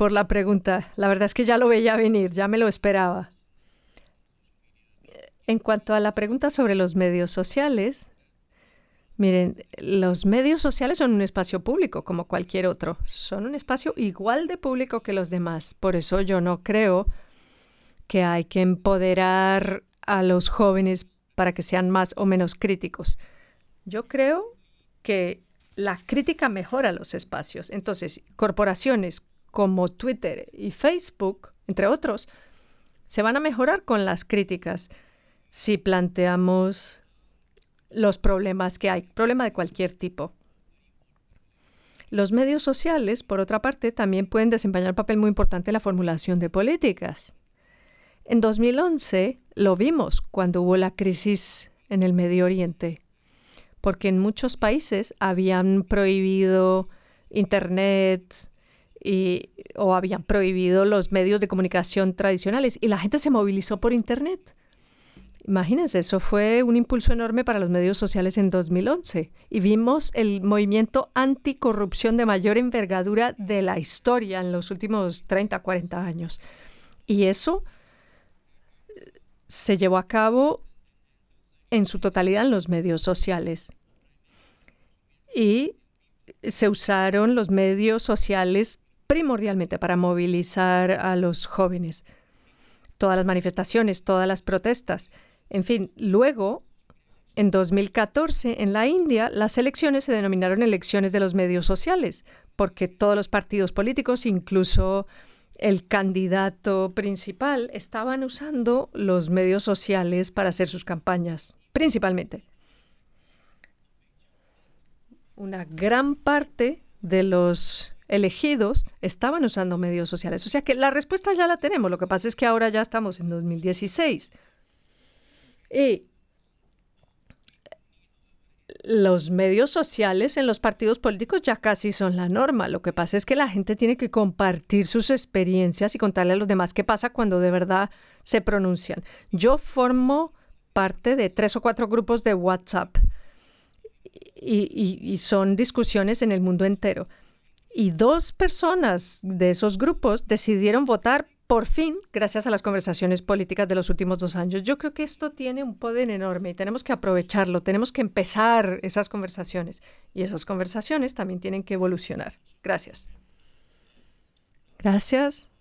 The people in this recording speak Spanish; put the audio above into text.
por la pregunta. La verdad es que ya lo veía venir, ya me lo esperaba. En cuanto a la pregunta sobre los medios sociales, miren, los medios sociales son un espacio público como cualquier otro. Son un espacio igual de público que los demás. Por eso yo no creo que hay que empoderar a los jóvenes para que sean más o menos críticos. Yo creo que la crítica mejora los espacios. Entonces, corporaciones como Twitter y Facebook, entre otros, se van a mejorar con las críticas si planteamos los problemas que hay, problema de cualquier tipo. Los medios sociales, por otra parte, también pueden desempeñar un papel muy importante en la formulación de políticas. En 2011 lo vimos cuando hubo la crisis en el Medio Oriente, porque en muchos países habían prohibido Internet o habían prohibido los medios de comunicación tradicionales y la gente se movilizó por Internet. Imagínense, eso fue un impulso enorme para los medios sociales en 2011 y vimos el movimiento anticorrupción de mayor envergadura de la historia en los últimos 30, 40 años. Y eso se llevó a cabo en su totalidad en los medios sociales. Y se usaron los medios sociales primordialmente para movilizar a los jóvenes. Todas las manifestaciones, todas las protestas. En fin, luego, en 2014, en la India, las elecciones se denominaron elecciones de los medios sociales, porque todos los partidos políticos, incluso el candidato principal, estaban usando los medios sociales para hacer sus campañas, principalmente. Una gran parte de los elegidos estaban usando medios sociales. O sea que la respuesta ya la tenemos. Lo que pasa es que ahora ya estamos en 2016. Y los medios sociales en los partidos políticos ya casi son la norma. Lo que pasa es que la gente tiene que compartir sus experiencias y contarle a los demás qué pasa cuando de verdad se pronuncian. Yo formo parte de 3 o 4 grupos de WhatsApp y son discusiones en el mundo entero. Y 2 personas de esos grupos decidieron votar por fin gracias a las conversaciones políticas de los últimos 2 años. Yo creo que esto tiene un poder enorme y tenemos que aprovecharlo, tenemos que empezar esas conversaciones y esas conversaciones también tienen que evolucionar. Gracias. Gracias.